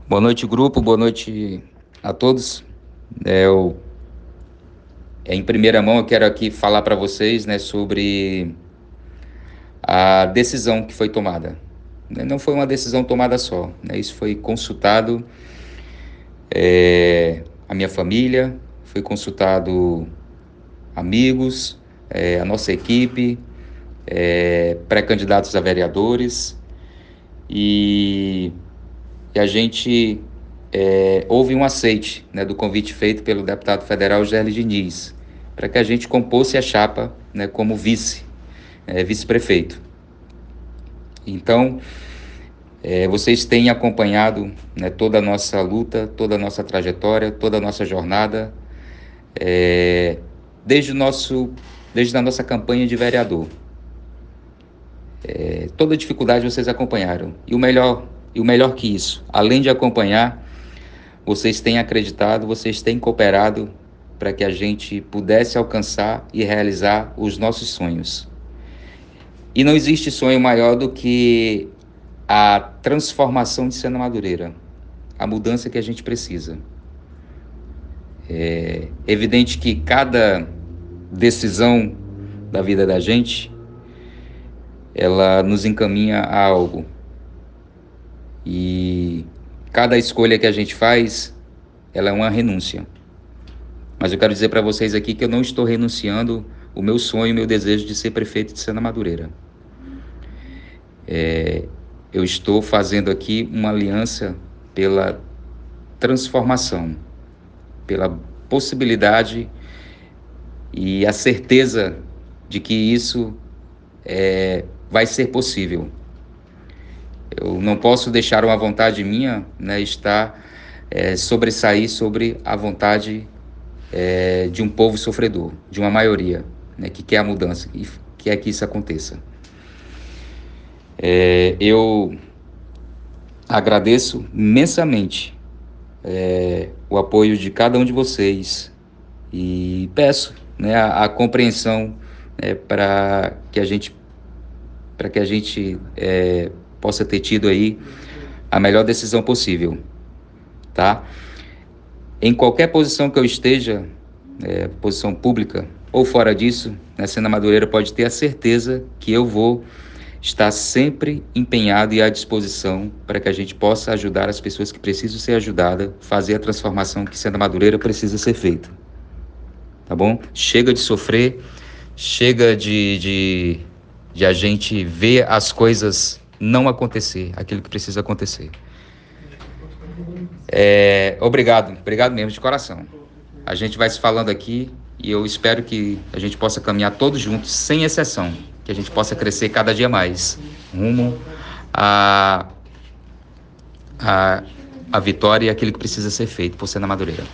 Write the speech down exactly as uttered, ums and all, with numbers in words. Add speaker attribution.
Speaker 1: Boa noite, grupo. Boa noite a todos. É, eu, é, em primeira mão, eu quero aqui falar para vocês, né, sobre a decisão que foi tomada. Né, Não foi uma decisão tomada só, né? Isso foi consultado é, a minha família, foi consultado amigos, é, a nossa equipe, é, pré-candidatos a vereadores e, e a gente é, houve um aceite, né, do convite feito pelo deputado federal Gerli Diniz, para que a gente compôsse a chapa, né, como vice, é, vice-prefeito. Então, é, vocês têm acompanhado, né, toda a nossa luta, toda a nossa trajetória, toda a nossa jornada, é, desde, o nosso, desde a nossa campanha de vereador. É, toda a dificuldade vocês acompanharam. E o melhor, e o melhor que isso, além de acompanhar, vocês têm acreditado, vocês têm cooperado para que a gente pudesse alcançar e realizar os nossos sonhos. E não existe sonho maior do que a transformação de Sena Madureira, a mudança que a gente precisa. É evidente que cada decisão da vida da gente, ela nos encaminha a algo. E cada escolha que a gente faz, ela é uma renúncia. Mas eu quero dizer para vocês aqui que eu não estou renunciando o meu sonho, o meu desejo de ser prefeito de Sena Madureira. É, eu estou fazendo aqui uma aliança pela transformação, pela possibilidade e a certeza de que isso é, vai ser possível. Eu não posso deixar uma vontade minha, né, estar é, sobressair sobre a vontade é, de um povo sofredor, de uma maioria, né, que quer a mudança e quer que isso aconteça. É, eu agradeço imensamente é, o apoio de cada um de vocês e peço, né, a, a compreensão, né, para que a gente, para que a gente é, possa ter tido aí a melhor decisão possível, tá? Em qualquer posição que eu esteja, é, posição pública ou fora disso, na Sena Madureira pode ter a certeza que eu vou estar sempre empenhado e à disposição para que a gente possa ajudar as pessoas que precisam ser ajudadas, fazer a transformação que Sena Madureira precisa ser feita. Tá bom? Chega de sofrer, chega de, de, de a gente ver as coisas não acontecer, aquilo que precisa acontecer. É, obrigado, obrigado mesmo, de coração. A gente vai se falando aqui e eu espero que a gente possa caminhar todos juntos, sem exceção, que a gente possa crescer cada dia mais, rumo a, a, a vitória e aquilo que precisa ser feito por Sena Madureira.